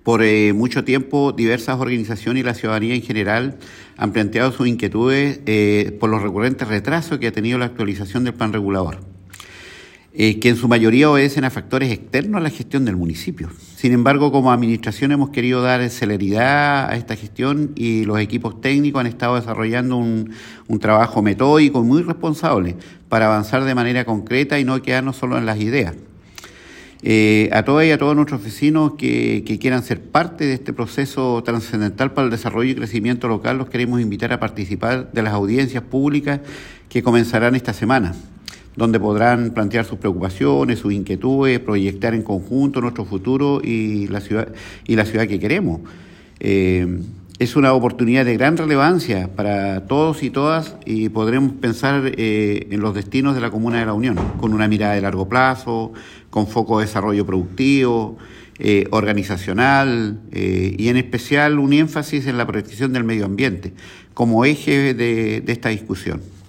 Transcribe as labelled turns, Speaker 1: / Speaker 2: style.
Speaker 1: Por mucho tiempo, diversas organizaciones y la ciudadanía en general han planteado sus inquietudes por los recurrentes retrasos que ha tenido la actualización del plan regulador, que en su mayoría obedecen a factores externos a la gestión del municipio. Sin embargo, como administración hemos querido dar celeridad a esta gestión y los equipos técnicos han estado desarrollando un trabajo metódico y muy responsable para avanzar de manera concreta y no quedarnos solo en las ideas. A todas y a todos nuestros vecinos que quieran ser parte de este proceso trascendental para el desarrollo y crecimiento local, los queremos invitar a participar de las audiencias públicas que comenzarán esta semana, donde podrán plantear sus preocupaciones, sus inquietudes, proyectar en conjunto nuestro futuro y la ciudad que queremos. Es una oportunidad de gran relevancia para todos y todas y podremos pensar en los destinos de la Comuna de La Unión, con una mirada de largo plazo, con foco de desarrollo productivo, organizacional y en especial un énfasis en la protección del medio ambiente como eje de esta discusión.